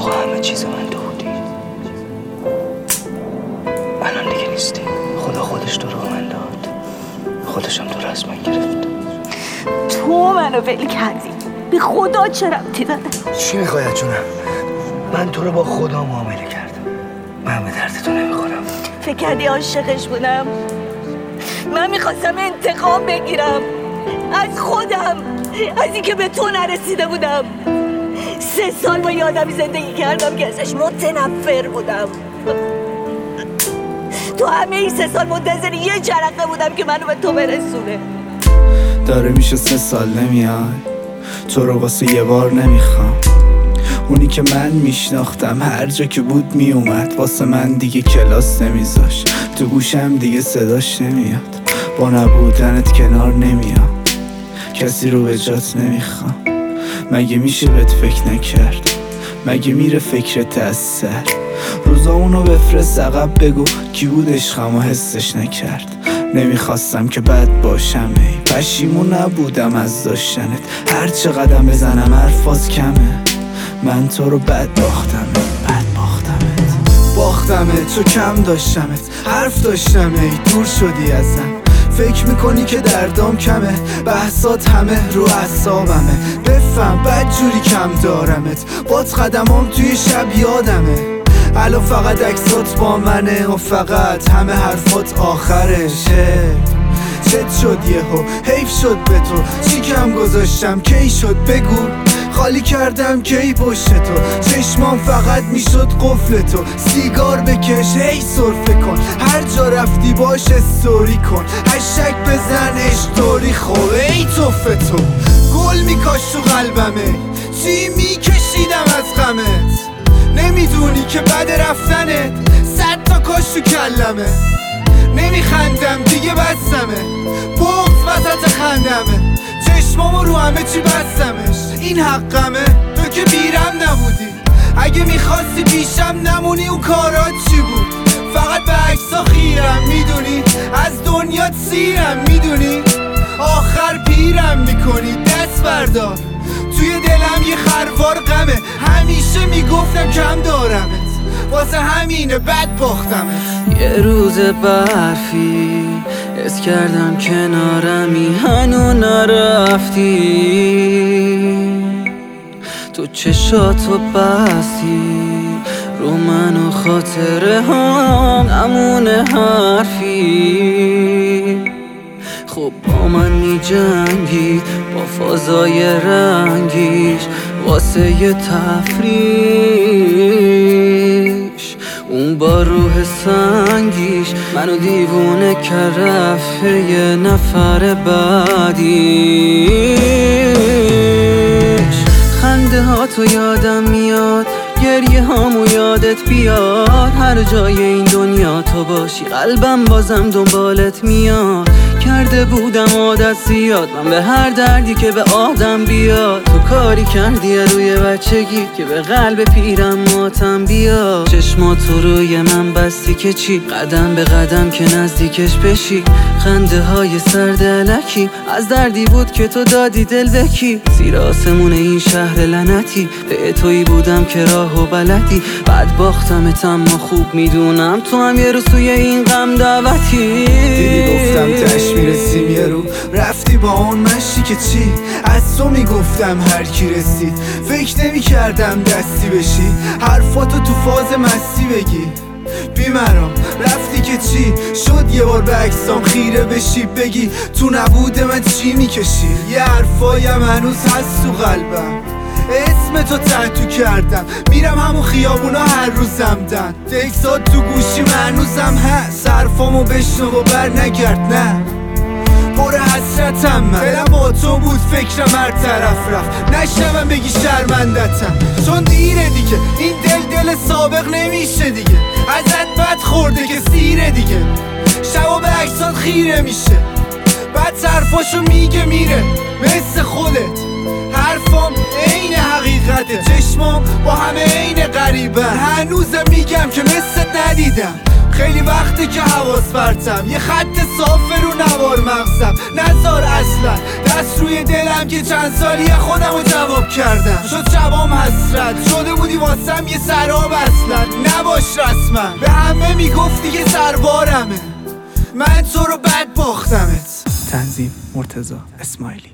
موقع همه چیز من تو بودی، الان دیگه نیستی. خدا خودش تو رو به من داد، خودشم تو رو از من گرفت. تو منو ول کردی، به خدا چه ربطی داره؟ چی میخوای جونم؟ من تو رو با خدا معامله کردم، من به درد تو نمیخورم. فکر کردی عاشقش بودم؟ من میخواستم انتقام بگیرم از خودم، از اینکه به تو نرسیده بودم. 3 سال با یه آدمی زندگی کردم که ازش متنفر بودم. تو همه این 3 سال منتظر یه جرقه بودم که منو به تو برسونه. داره میشه 3 سال نمیای، تو رو واسه یه بار نمیخوام. اونی که من میشناختم هر جا که بود میومد، واسه من دیگه کلاس نمیذاش، تو گوشم دیگه صداش نمیاد. با نبودنت کنار نمیام، کسی رو به جات نمیخوام. مگه میشه بهت فکر نکرد؟ مگه میره فکرت از سر؟ روزامونو بفرست عقب، بگو کی بود عشقمو حسش نکرد. نمیخواستم که بد باشم، ای پشیمون نبودم از داشتنت. هر چه قدم بزنم حرفاز کمه، من تو رو بد باختمت تو کم داشتمت، حرف داشتم ای دور شدی ازم. فکر میکنی که دردام کمه، بحثات همه رو اعصابمه. بفهم بد جوری کم دارمت، باد قدمام توی شب یادمه. الان فقط عکسات با منه و فقط همه حرفات آخرشه. چت شد یهو، حیف شد به تو، چی کم گذاشتم کی شد بگو. خالی کردم کی پشت تو، چشمام فقط میشد قفل تو. سیگار بکش هی سرفه کن، هر جا رفتی باش استوری کن. هشتگ بزن اشتوری خوب، ای توفه تو. گل میکاش تو قلبمه، چی میکشیدم از غمت. نمیدونی که بعد رفتنت 100 تا کاش تو کلمه. نمیخندم دیگه بستمه، بغض وسط خندمه. چشمامو رو همه چی بستمش، این حقمه. تو که بیرم نبودی، اگه میخواستی پیشم نمونی اون کارات چی بود؟ فقط به عکسا خیرم میدونی، از دنیات سیرم میدونی. آخر پیرم میکنی، دست بردار. توی دلم یه خروار غمه، همیشه میگفتم کم دارمت، واسه همینه بد باختمت. یه روز برفی حس کردم کنارمی، هنو نرفتی. تو چشاتو بستی رو من و خاطره هم نمونه حرفی. خب با من می جنگی با فضای رنگیش، واسه یه تفریش. اون با روح سنگیش منو دیوونه کرد، رفت یه نفر بعدیش. خنده ها تو یادم میاد، گریه هامو یادت بیاد. هر جای این دنیا تو باشی قلبم بازم دنبالت میاد. کرده بودم عادت زیاد، من به هر دردی که به آدم بیاد. تو کاری کردی روی بچگی که به قلب پیرم ماتم بیاد. چشماتو روی من بستی که چی، قدم به قدم که نزدیکش بشی. خنده های سرد الکی از دردی بود که تو دادی دل بکی. زیر آسمون این شهر لعنتی به تویی بودم که راهو بلدی. بعد باختمت اما خوب میدونم تو هم یه روز توی این غم دعوتی. دیدی گفتم تش میرسیم یه رو، رفتی با اون مشتی که چی. از تو میگفتم هر کی رسید، فکر نمی کردم دستی بشی. حرفاتو تو فاز مستی بگی بیمرام، رفتی که چی شد یه بار به عکسام خیره بشی. بگی تو نبود من چی میکشی. یه حرفایم هنوز هست تو قلبم، اسم تو تحتو کردم. میرم همون خیابونا هر روزم دن، تکسات تو گوشیم هنوزم هست. حرفامو بشنو و بر نگرد، نه پر حسرتم من. دلم با تو بود فکرم هر طرف رفت، نشنوم بگی شرمندتم. چون دیره دیگه این دل سابق نمیشه دیگه. ازت بد خورده که سیره دیگه، شبا به عکسات خیره میشه. بعد حرفاشو میگه میره مثل خودت. حرفام عین حقیقته، چشمام با همه عین غریبه. هنوزم میگم که مثلت ندیدم. خیلی وقته که حواس پرتم، یه خط صافه رو نوار مغزم. نزار اصلا دست روی دلم که چند سالی خودم رو جواب کردم. شد شبام حسرت شده بودی واسه واسم یه سراب اصلا نباش رسما. به همه میگفتی که سربارمه، من تو رو بد باختمت. تنظیم مرتضی اسماعیلی.